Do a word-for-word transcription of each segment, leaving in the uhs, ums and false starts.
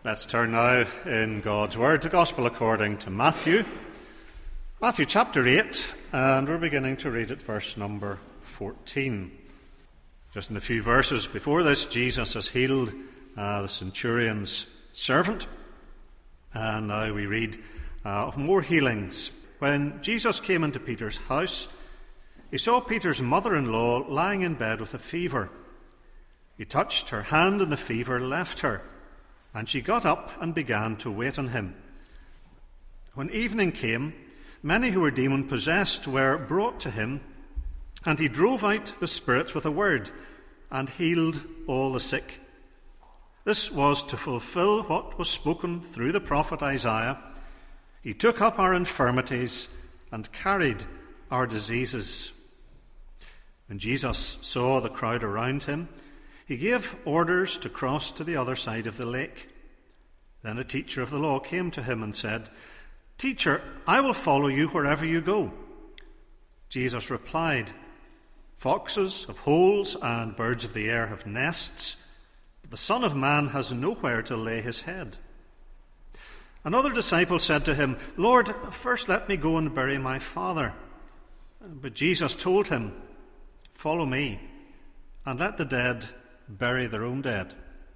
Let's turn now in God's Word to Gospel according to Matthew. Matthew chapter eight, and we're beginning to read at verse number fourteen. Just in a few verses before this, Jesus has healed uh, the centurion's servant. And now we read uh, of more healings. When Jesus came into Peter's house, he saw Peter's mother-in-law lying in bed with a fever. He touched her hand, and the fever left her, and she got up and began to wait on him. When evening came, many who were demon-possessed were brought to him, and he drove out the spirits with a word and healed all the sick. This was to fulfill what was spoken through the prophet Isaiah. He took up our infirmities and carried our diseases. When Jesus saw the crowd around him, he gave orders to cross to the other side of the lake. Then a teacher of the law came to him and said, "Teacher, I will follow you wherever you go." Jesus replied, "Foxes have holes and birds of the air have nests, but the Son of Man has nowhere to lay his head." Another disciple said to him, "Lord, first let me go and bury my father." But Jesus told him, "Follow me, and let the dead bury their own dead."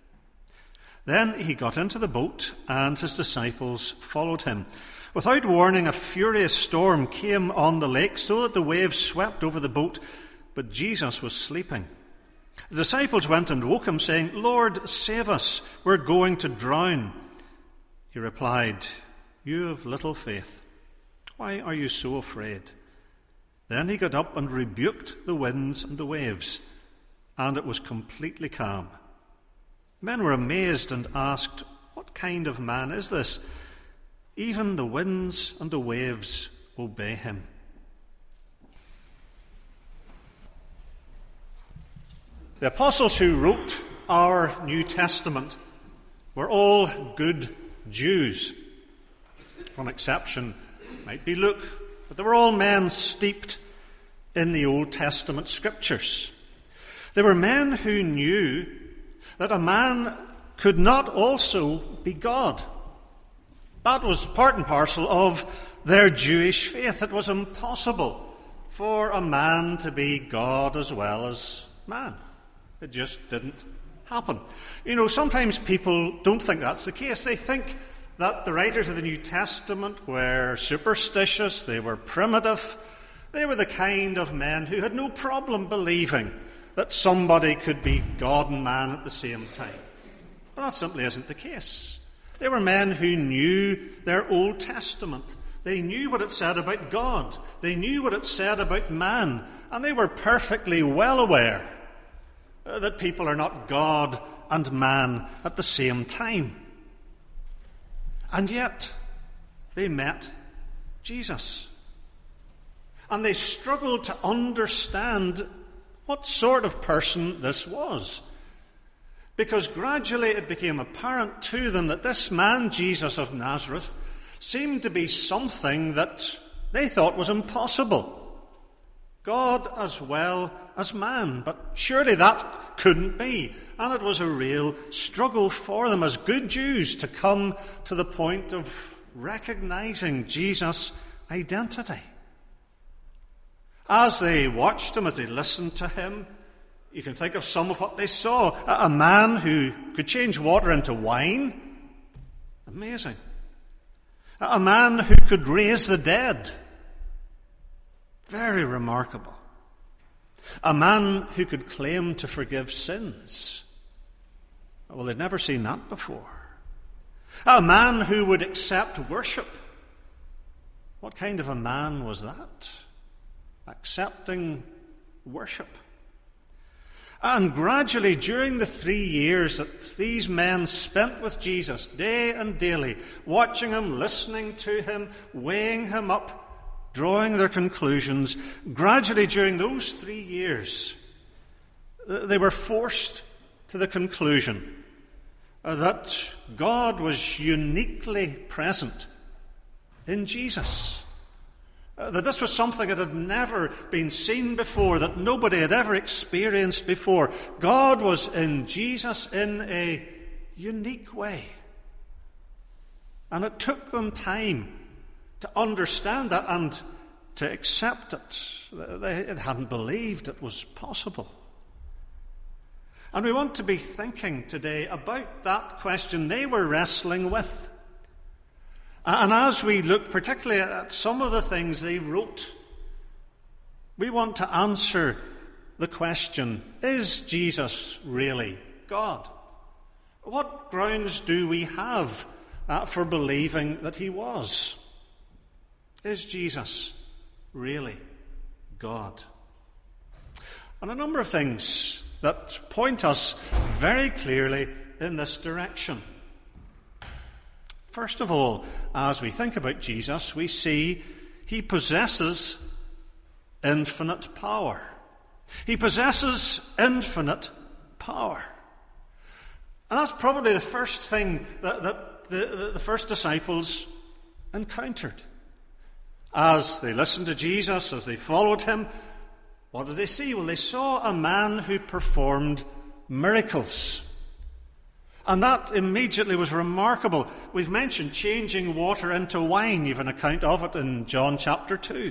Then he got into the boat, and his disciples followed him. Without warning, a furious storm came on the lake, so that the waves swept over the boat, but Jesus was sleeping. The disciples went and woke him, saying, "Lord, save us, we're going to drown." He replied, "You have little faith. Why are you so afraid?" Then he got up and rebuked the winds and the waves, and it was completely calm. Men were amazed and asked, "What kind of man is this? Even the winds and the waves obey him." The apostles who wrote our New Testament were all good Jews. One exception might be Luke, but they were all men steeped in the Old Testament scriptures. They were men who knew that a man could not also be God. That was part and parcel of their Jewish faith. It was impossible for a man to be God as well as man. It just didn't happen. You know, sometimes people don't think that's the case. They think that the writers of the New Testament were superstitious, they were primitive, they were the kind of men who had no problem believing that somebody could be God and man at the same time. But that simply isn't the case. They were men who knew their Old Testament. They knew what it said about God. They knew what it said about man. And they were perfectly well aware that people are not God and man at the same time. And yet, they met Jesus. And they struggled to understand what sort of person this was. Because gradually it became apparent to them that this man, Jesus of Nazareth, seemed to be something that they thought was impossible. God as well as man. But surely that couldn't be. And it was a real struggle for them as good Jews to come to the point of recognizing Jesus' identity. As they watched him, as they listened to him, you can think of some of what they saw. A man who could change water into wine. Amazing. A man who could raise the dead. Very remarkable. A man who could claim to forgive sins. Well, they'd never seen that before. A man who would accept worship. What kind of a man was that? Accepting worship. And gradually, during the three years that these men spent with Jesus, day and daily, watching him, listening to him, weighing him up, drawing their conclusions, gradually during those three years, they were forced to the conclusion that God was uniquely present in Jesus. That this was something that had never been seen before, that nobody had ever experienced before. God was in Jesus in a unique way. And it took them time to understand that and to accept it. They hadn't believed it was possible. And we want to be thinking today about that question they were wrestling with. And as we look particularly at some of the things they wrote, we want to answer the question, is Jesus really God? What grounds do we have uh, for believing that he was? Is Jesus really God? And a number of things that point us very clearly in this direction. First of all, as we think about Jesus, we see he possesses infinite power. He possesses infinite power. And that's probably the first thing that, that the, the, the first disciples encountered. As they listened to Jesus, as they followed him, what did they see? Well, they saw a man who performed miracles. And that immediately was remarkable. We've mentioned changing water into wine. You've an account of it in John chapter two.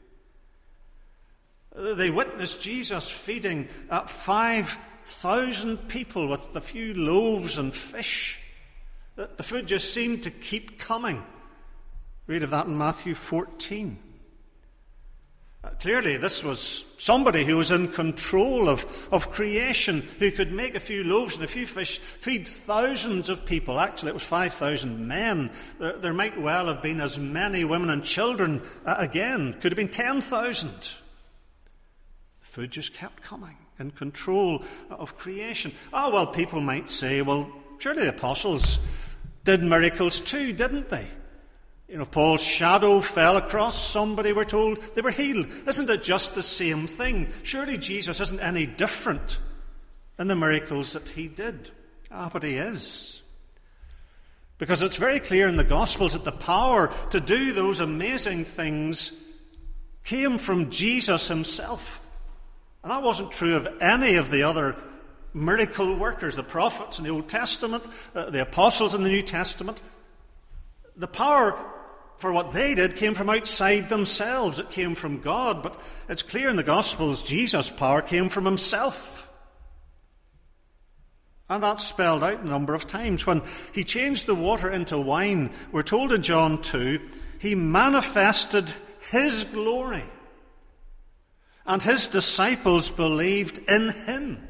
They witnessed Jesus feeding uh, five thousand people with a few loaves and fish. The food just seemed to keep coming. Read of that in Matthew fourteen. Uh, clearly, this was somebody who was in control of, of creation, who could make a few loaves and a few fish, feed thousands of people. Actually, it was five thousand men. There, there might well have been as many women and children uh, again. Could have been ten thousand. Food just kept coming, in control of creation. Oh, well, people might say, well, surely the apostles did miracles too, didn't they? You know, Paul's shadow fell across somebody, we're told, they were healed. Isn't it just the same thing? Surely Jesus isn't any different in the miracles that he did. Ah, but he is. Because it's very clear in the Gospels that the power to do those amazing things came from Jesus himself. And that wasn't true of any of the other miracle workers, the prophets in the Old Testament, uh, the apostles in the New Testament. The power for what they did came from outside themselves. It came from God. But it's clear in the Gospels Jesus' power came from himself. And that's spelled out a number of times. When he changed the water into wine, we're told in John two, he manifested his glory. And his disciples believed in him.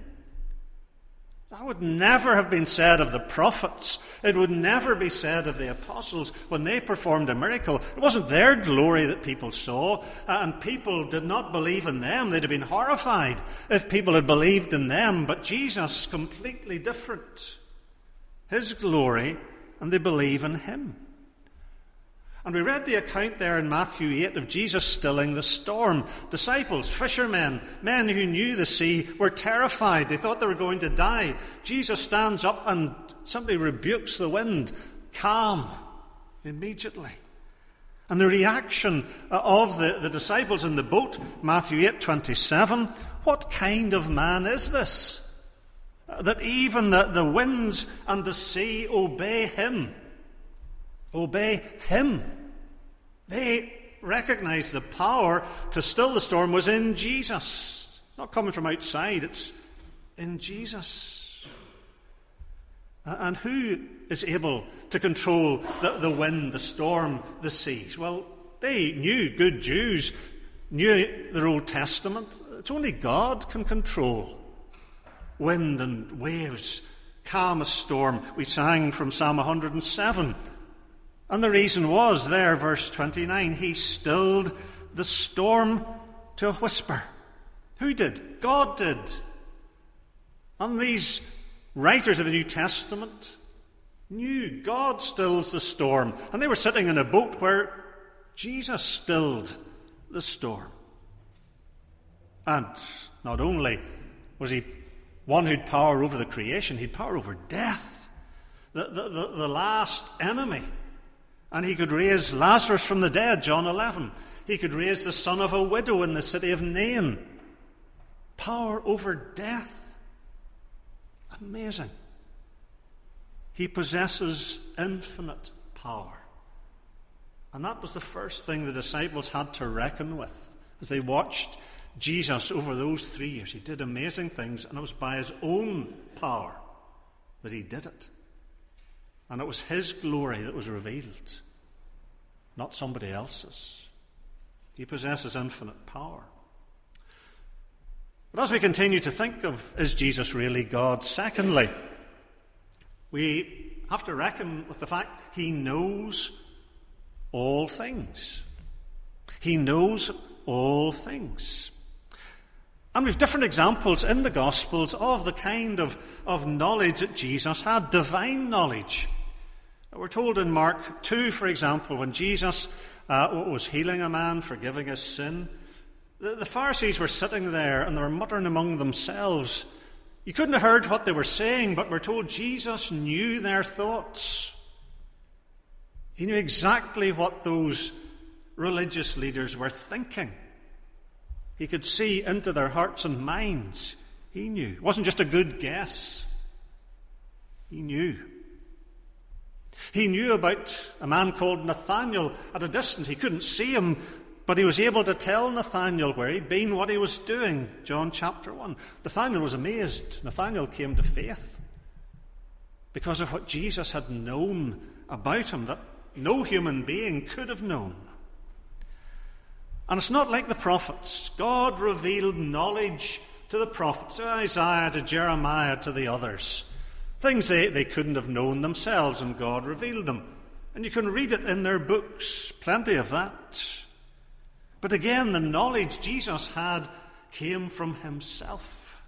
That would never have been said of the prophets. It would never be said of the apostles when they performed a miracle. It wasn't their glory that people saw, and people did not believe in them. They'd have been horrified if people had believed in them. But Jesus, completely different. His glory, and they believe in him. And we read the account there in Matthew eight of Jesus stilling the storm. Disciples, fishermen, men who knew the sea were terrified. They thought they were going to die. Jesus stands up and simply rebukes the wind. Calm. Immediately. And the reaction of the, the disciples in the boat, Matthew eight twenty-seven, what kind of man is this? That even the, the winds and the sea obey him. Obey him. They recognized the power to still the storm was in Jesus. Not coming from outside, it's in Jesus. And who is able to control the, the wind, the storm, the seas? Well, they knew, good Jews knew their Old Testament. It's only God can control wind and waves, calm a storm. We sang from Psalm one hundred seven. And the reason was there, verse twenty-nine, he stilled the storm to a whisper. Who did? God did. And these writers of the New Testament knew God stills the storm. And they were sitting in a boat where Jesus stilled the storm. And not only was he one who'd power over the creation, he'd power over death, the, the, the, the last enemy. And he could raise Lazarus from the dead, John eleven. He could raise the son of a widow in the city of Nain. Power over death. Amazing. He possesses infinite power. And that was the first thing the disciples had to reckon with as they watched Jesus over those three years. He did amazing things, and it was by his own power that he did it. And it was his glory that was revealed, not somebody else's. He possesses infinite power. But as we continue to think of, is Jesus really God? Secondly, we have to reckon with the fact he knows all things. He knows all things. And we've different examples in the Gospels of the kind of, of knowledge that Jesus had, divine knowledge. We're told in Mark two, for example, when Jesus uh, was healing a man, forgiving his sin, the, the Pharisees were sitting there and they were muttering among themselves. You couldn't have heard what they were saying, but we're told Jesus knew their thoughts. He knew exactly what those religious leaders were thinking. He could see into their hearts and minds. He knew. It wasn't just a good guess. He knew. He knew about a man called Nathanael at a distance. He couldn't see him, but he was able to tell Nathanael where he'd been, what he was doing. John chapter one. Nathanael was amazed. Nathanael came to faith because of what Jesus had known about him that no human being could have known. And it's not like the prophets. God revealed knowledge to the prophets, to Isaiah, to Jeremiah, to the others. Things they, they couldn't have known themselves, and God revealed them. And you can read it in their books, plenty of that. But again, the knowledge Jesus had came from himself.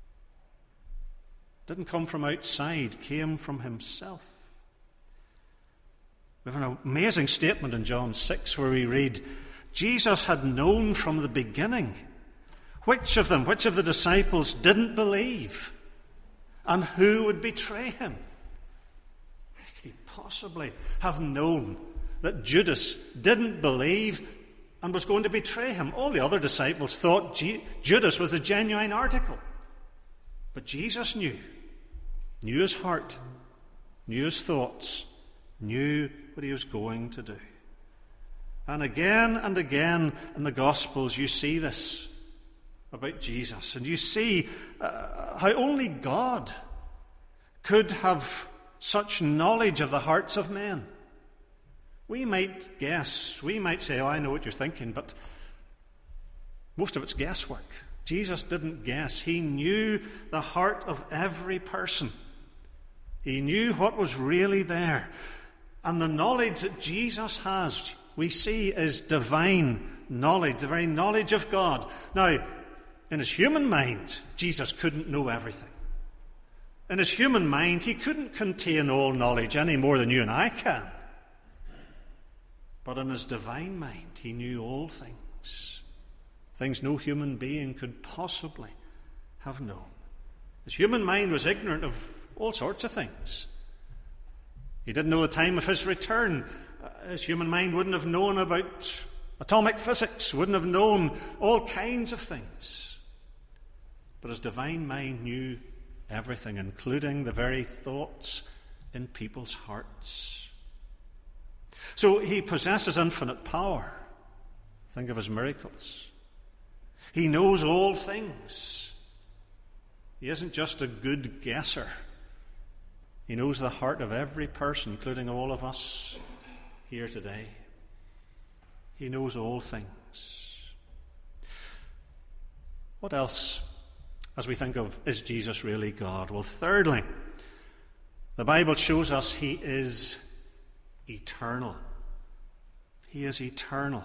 Didn't come from outside, came from himself. We have an amazing statement in John six where we read, Jesus had known from the beginning which of them, which of the disciples didn't believe and who would betray him. How could he possibly have known that Judas didn't believe and was going to betray him? All the other disciples thought G- Judas was the genuine article. But Jesus knew, knew his heart, knew his thoughts, knew what he was going to do. And again and again in the Gospels you see this about Jesus. And you see uh, how only God could have such knowledge of the hearts of men. We might guess, we might say, oh, I know what you're thinking, but most of it's guesswork. Jesus didn't guess. He knew the heart of every person. He knew what was really there. And the knowledge that Jesus has, we see, is divine knowledge, the very knowledge of God. Now, in his human mind, Jesus couldn't know everything. In his human mind, he couldn't contain all knowledge any more than you and I can. But in his divine mind, he knew all things. Things no human being could possibly have known. His human mind was ignorant of all sorts of things. He didn't know the time of his return. His human mind wouldn't have known about atomic physics, wouldn't have known all kinds of things. But his divine mind knew everything, including the very thoughts in people's hearts. So he possesses infinite power. Think of his miracles. He knows all things. He isn't just a good guesser. He knows the heart of every person, including all of us here today. He knows all things. What else, as we think of, is Jesus really God? Well, thirdly, the Bible shows us he is eternal. He is eternal.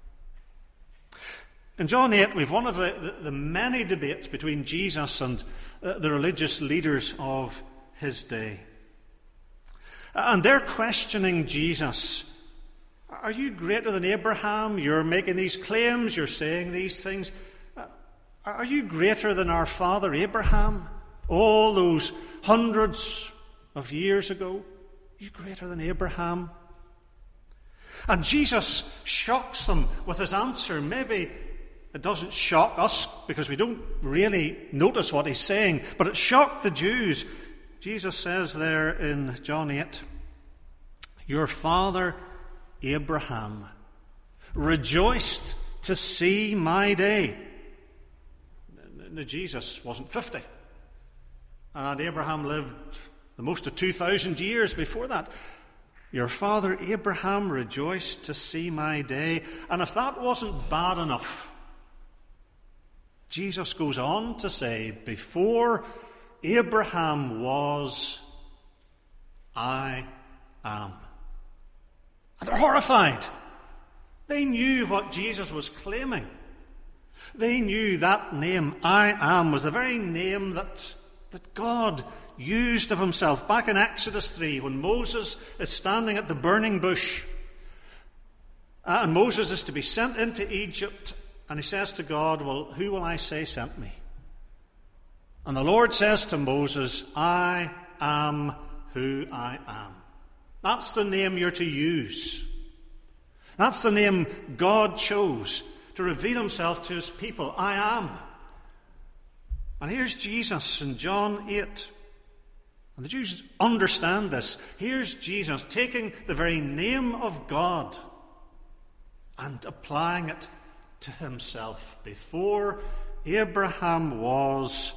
In John eight, we've one of the, the, the many debates between Jesus and uh, the religious leaders of his day. And they're questioning Jesus. Are you greater than Abraham? You're making these claims, you're saying these things. Uh, are you greater than our father Abraham? All those hundreds of years ago? Are you greater than Abraham? And Jesus shocks them with his answer. Maybe it doesn't shock us because we don't really notice what he's saying, but it shocked the Jews. Jesus says there in John eight, your father Abraham rejoiced to see my day. Now, Jesus wasn't fifty, and Abraham lived the most of two thousand years before that. Your father Abraham rejoiced to see my day. And if that wasn't bad enough, Jesus goes on to say, before Abraham was, I am. And they're horrified. They knew what Jesus was claiming. They knew that name, I am, was the very name that, that God used of himself. Back in Exodus three, when Moses is standing at the burning bush, uh, and Moses is to be sent into Egypt, and he says to God, well, who will I say sent me? And the Lord says to Moses, I am who I am. That's the name you're to use. That's the name God chose to reveal himself to his people. I am. And here's Jesus in John eight. And the Jews understand this. Here's Jesus taking the very name of God and applying it to himself. Before Abraham was,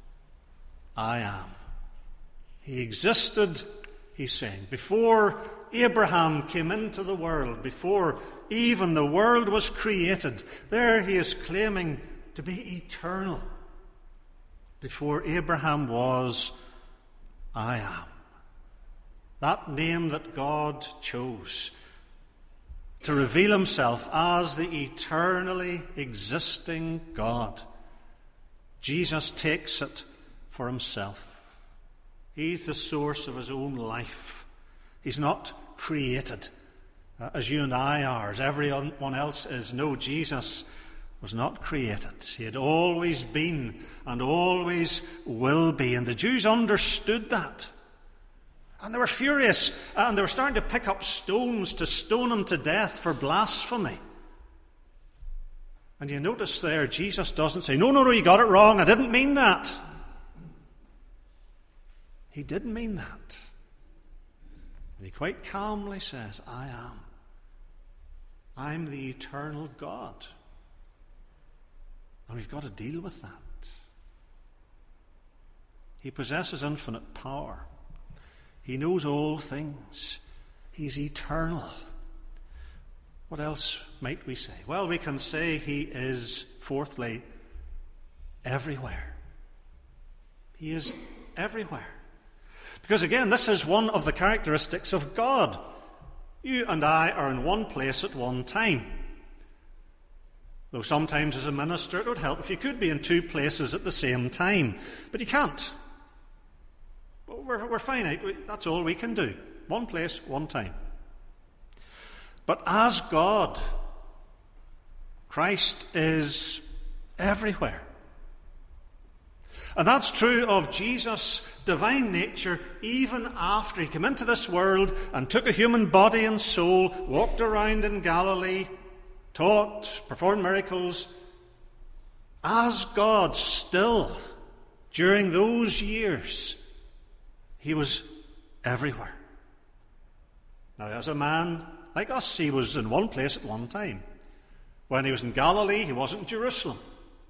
I am. He existed, he's saying. Before Abraham came into the world, before even the world was created, there he is claiming to be eternal. Before Abraham was, I am. That name that God chose to reveal himself as the eternally existing God. Jesus takes it for himself. He's the source of his own life. He's not created uh, as you and I are, as everyone else is. No, Jesus was not created. He had always been and always will be. And the Jews understood that. And they were furious. And they were starting to pick up stones to stone him to death for blasphemy. And you notice there, Jesus doesn't say, no, no, no, you got it wrong. I didn't mean that. He did mean that. And he quite calmly says, I am. I'm the eternal God. And we've got to deal with that. He possesses infinite power. He knows all things. He's eternal. What else might we say? Well, we can say he is, fourthly, everywhere. He is everywhere. Because again, this is one of the characteristics of God. You and I are in one place at one time. Though sometimes as a minister it would help if you could be in two places at the same time. But you can't. We're, we're finite. That's all we can do. One place, one time. But as God, Christ is everywhere. And that's true of Jesus' divine nature even after he came into this world and took a human body and soul, walked around in Galilee, taught, performed miracles. As God, still, during those years, he was everywhere. Now, as a man like us, he was in one place at one time. When he was in Galilee, he wasn't in Jerusalem.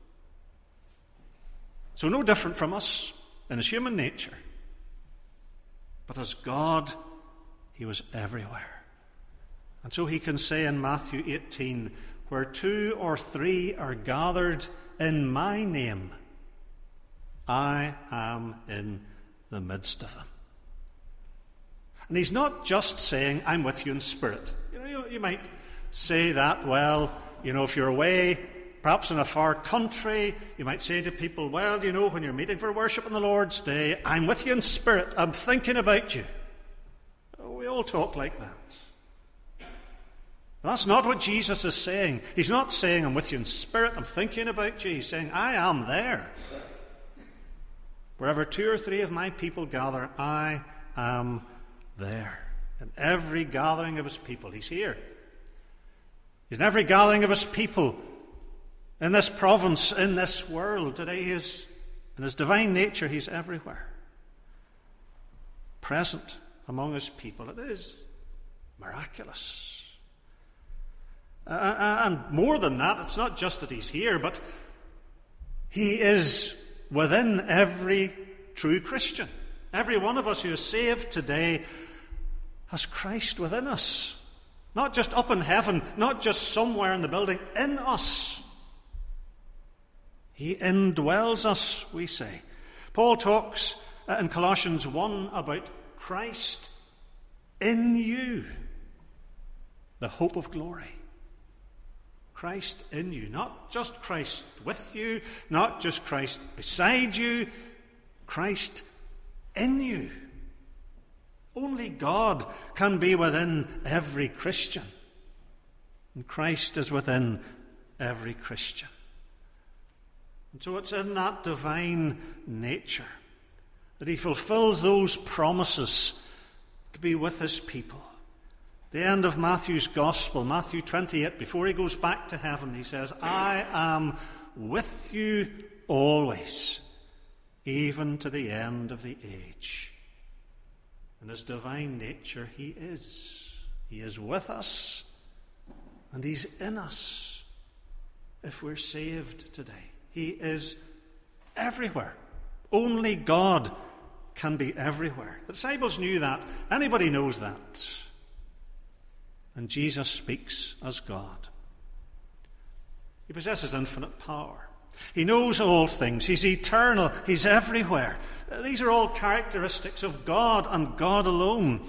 So no different from us in his human nature. But as God, he was everywhere. And so he can say in Matthew eighteen, where two or three are gathered in my name, I am in the midst of them. And he's not just saying, I'm with you in spirit. You know, you, you might say that, well, you know, if you're away, perhaps in a far country, you might say to people, well, you know, when you're meeting for worship on the Lord's Day, I'm with you in spirit. I'm thinking about you. We all talk like that. That's not what Jesus is saying. He's not saying, I'm with you in spirit, I'm thinking about you. He's saying, I am there. Wherever two or three of my people gather, I am there. In every gathering of his people, he's here. He's in every gathering of his people in this province, in this world. Today he is, in his divine nature, he's everywhere. Present among his people. It is miraculous. Uh, and more than that, it's not just that he's here, but he is within every true Christian. Every one of us who is saved today has Christ within us. Not just up in heaven, not just somewhere in the building, in us. He indwells us, we say. Paul talks in Colossians one about Christ in you, the hope of glory. Christ in you, not just Christ with you, not just Christ beside you, Christ in you. Only God can be within every Christian, and Christ is within every Christian. And so it's in that divine nature that he fulfills those promises to be with his people. The end of Matthew's Gospel, Matthew twenty-eight, before he goes back to heaven, he says, I am with you always, even to the end of the age. In his divine nature, he is. He is with us, and he's in us if we're saved today. He is everywhere. Only God can be everywhere. The disciples knew that. Anybody knows that. And Jesus speaks as God. He possesses infinite power. He knows all things. He's eternal. He's everywhere. These are all characteristics of God and God alone.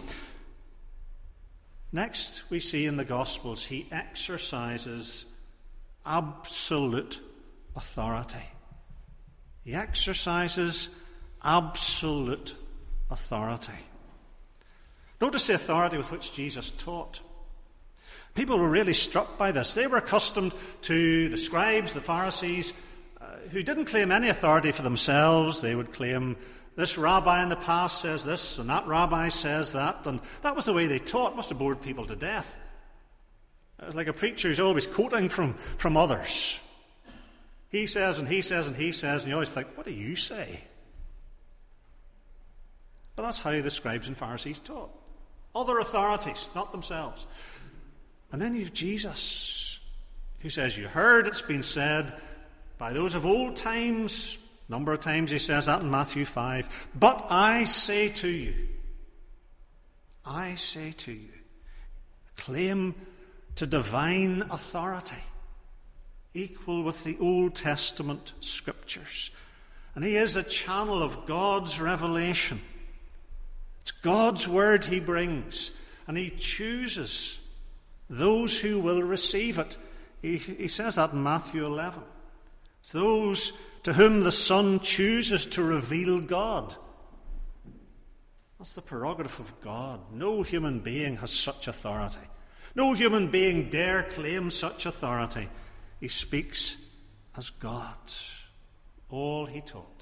Next, we see in the Gospels, he exercises absolute authority. He exercises absolute authority. Notice the authority with which Jesus taught. People were really struck by this. They were accustomed to the scribes, the Pharisees, uh, who didn't claim any authority for themselves. They would claim, this rabbi in the past says this, and that rabbi says that. And that was the way they taught. It must have bored people to death. It was like a preacher who's always quoting from, from others. He says, and he says, and he says, and you always think, what do you say? But that's how the scribes and Pharisees taught. Other authorities, not themselves. And then you've Jesus, who says, you heard it's been said by those of old times. A number of times he says that in Matthew five. But I say to you, I say to you, claim to divine authority, equal with the Old Testament scriptures. And he is a channel of God's revelation. It's God's word he brings, and he chooses those who will receive it. He, he says that in Matthew eleven. It's those to whom the Son chooses to reveal God. That's the prerogative of God. No human being has such authority. No human being dare claim such authority. He speaks as God. All he taught.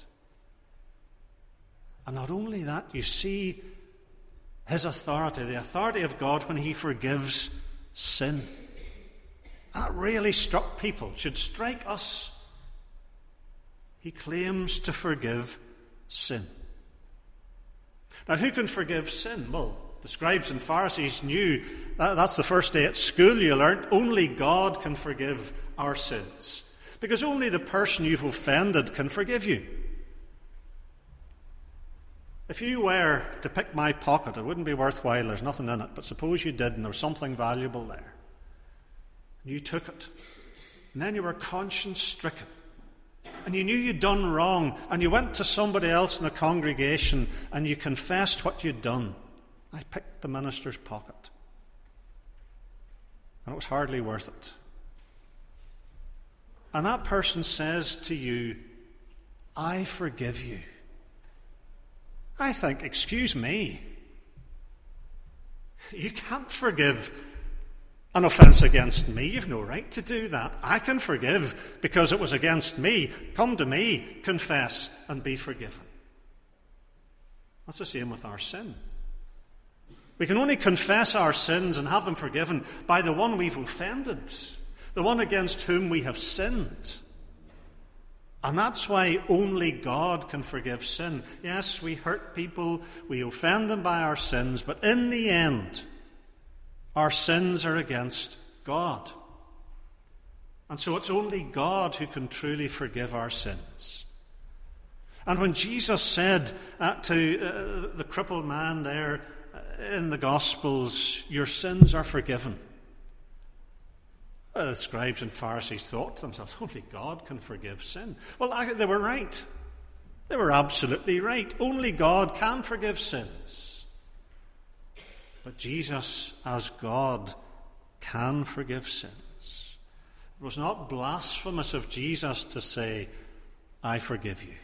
And not only that, you see his authority, the authority of God when he forgives sin. That really struck people, should strike us. He claims to forgive sin. Now, who can forgive sin? Well, the scribes and Pharisees knew that that's the first day at school you learned. Only God can forgive our sins. Because only the person you've offended can forgive you. If you were to pick my pocket, it wouldn't be worthwhile, there's nothing in it, but suppose you did and there was something valuable there. And you took it. And then you were conscience-stricken. And you knew you'd done wrong, and you went to somebody else in the congregation and you confessed what you'd done. I picked the minister's pocket. And it was hardly worth it. And that person says to you, I forgive you. I think, excuse me, you can't forgive an offence against me. You've no right to do that. I can forgive because it was against me. Come to me, confess, and be forgiven. That's the same with our sin. We can only confess our sins and have them forgiven by the one we've offended, the one against whom we have sinned. And that's why only God can forgive sin. Yes, we hurt people, we offend them by our sins, but in the end, Our sins are against God. And so it's only God who can truly forgive our sins. And when Jesus said uh, to uh, the crippled man there in the Gospels, your sins are forgiven, uh, the scribes and Pharisees thought to themselves, only God can forgive sin. Well, I, they were right. They were absolutely right. Only God can forgive sins. But Jesus, as God, can forgive sins. It was not blasphemous of Jesus to say, I forgive you.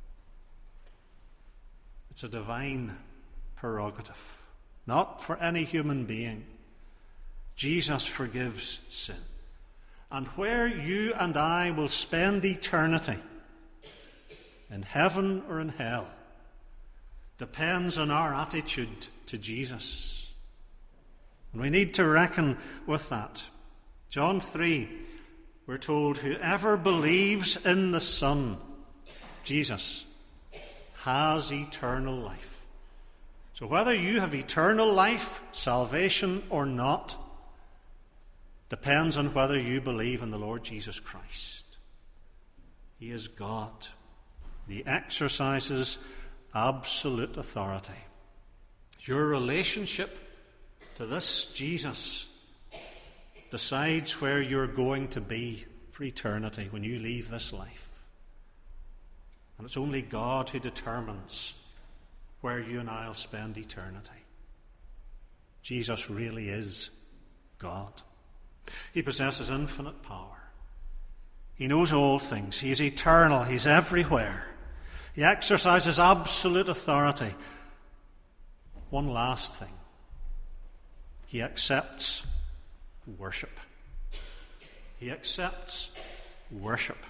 It's a divine prerogative, not for any human being. Jesus forgives sin. And where you and I will spend eternity, in heaven or in hell, depends on our attitude to Jesus. And we need to reckon with that. John three, we're told, whoever believes in the Son, Jesus, has eternal life. So whether you have eternal life, salvation, or not, depends on whether you believe in the Lord Jesus Christ. He is God. He exercises absolute authority. Your relationship to this Jesus decides where you're going to be for eternity when you leave this life. And it's only God who determines where you and I will spend eternity. Jesus really is God. He possesses infinite power. He knows all things. He is eternal. He's everywhere. He exercises absolute authority. One last thing. He accepts worship. He accepts worship.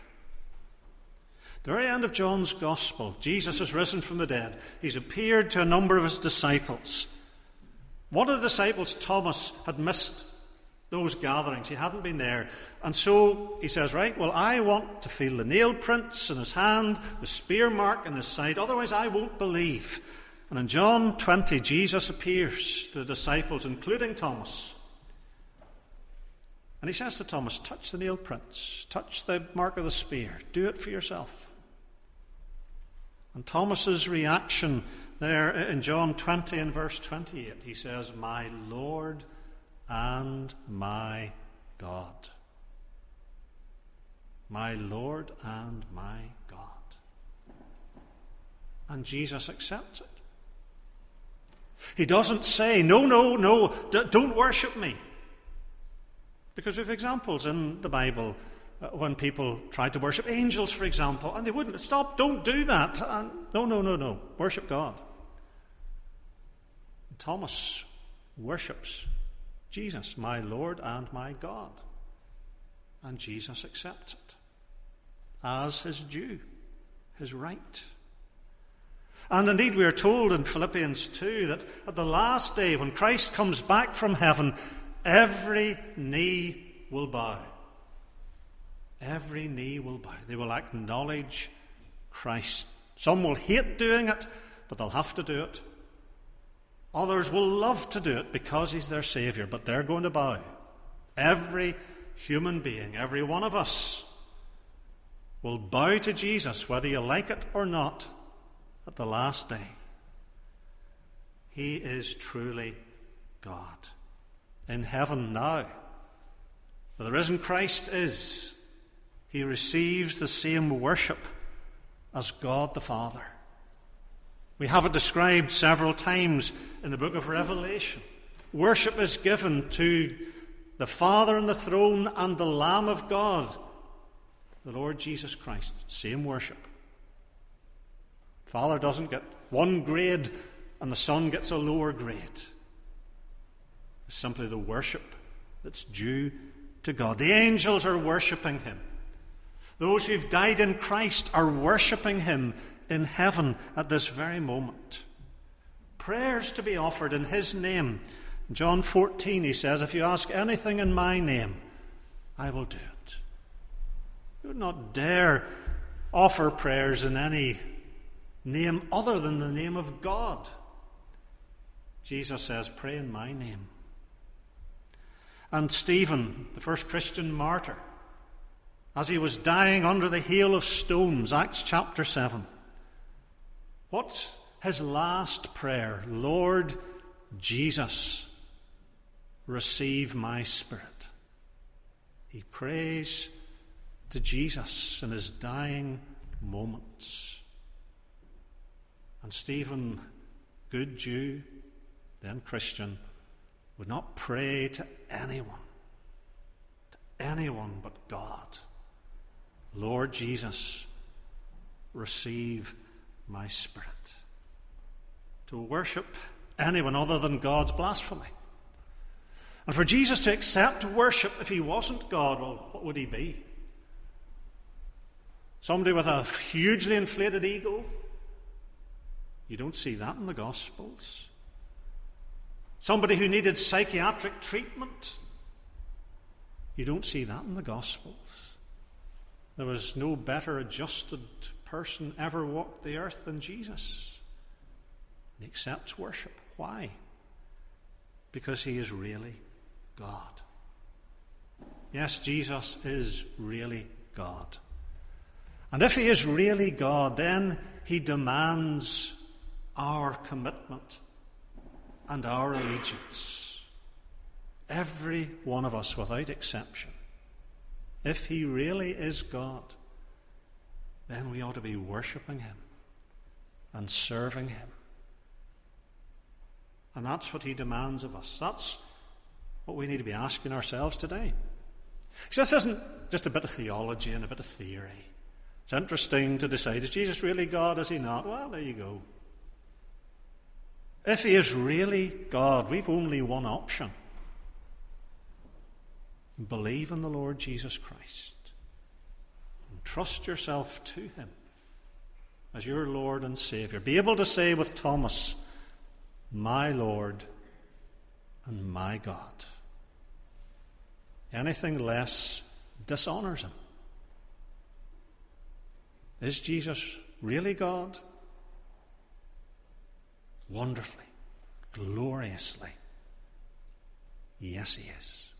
The very end of John's Gospel, Jesus has risen from the dead. He's appeared to a number of his disciples. One of the disciples, Thomas, had missed those gatherings. He hadn't been there. And so he says, right, well, I want to feel the nail prints in his hand, the spear mark in his side, otherwise I won't believe. And in John twenty, Jesus appears to the disciples, including Thomas. And he says to Thomas, touch the nail prints, touch the mark of the spear, do it for yourself. And Thomas's reaction there in John twenty and verse twenty-eight, he says, my Lord and my God. My Lord and my God. And Jesus accepts it. He doesn't say, no, no, no, d- don't worship me. Because we have examples in the Bible uh, when people tried to worship angels, for example, and they wouldn't. Stop, don't do that. And no, no, no, no. Worship God. And Thomas worships Jesus, my Lord and my God. And Jesus accepts it as his due, his right. And indeed we are told in Philippians two that at the last day, when Christ comes back from heaven, every knee will bow. Every knee will bow. They will acknowledge Christ. Some will hate doing it, but they'll have to do it. Others will love to do it because he's their Saviour, but they're going to bow. Every human being, every one of us, will bow to Jesus, whether you like it or not, at the last day. He is truly God. In heaven now, where the risen Christ is, he receives the same worship as God the Father. We have it described several times in the book of Revelation. Worship is given to the Father on the throne and the Lamb of God, the Lord Jesus Christ. Same worship. Father doesn't get one grade and the Son gets a lower grade. It's simply the worship that's due to God. The angels are worshipping him. Those who've died in Christ are worshipping him in heaven at this very moment. Prayers to be offered in his name. In John fourteen, he says, if you ask anything in my name, I will do it. You would not dare offer prayers in any name other than the name of God. Jesus says, pray in my name. And Stephen, the first Christian martyr, as he was dying under the hail of stones, Acts chapter seven, what's his last prayer? Lord Jesus, receive my spirit. He prays to Jesus in his dying moments. And Stephen, good Jew, then Christian, would not pray to anyone, to anyone but God. Lord Jesus, receive my spirit. To worship anyone other than God's blasphemy. And for Jesus to accept worship if he wasn't God, well, what would he be? Somebody with a hugely inflated ego? You don't see that in the Gospels. Somebody who needed psychiatric treatment? You don't see that in the Gospels. There was no better adjusted person ever walked the earth than Jesus. And he accepts worship. Why? Because he is really God. Yes, Jesus is really God. And if he is really God, then he demands our commitment and our allegiance. Every one of us, without exception. If he really is God, then we ought to be worshipping him and serving him. And that's what he demands of us. That's what we need to be asking ourselves today. So this isn't just a bit of theology and a bit of theory. It's interesting to decide, is Jesus really God, is he not? Well, there you go. If he is really God, we've only one option. Believe in the Lord Jesus Christ. And trust yourself to him as your Lord and Saviour. Be able to say with Thomas, my Lord and my God. Anything less dishonours him. Is Jesus really God? Wonderfully, gloriously. Yes, he is.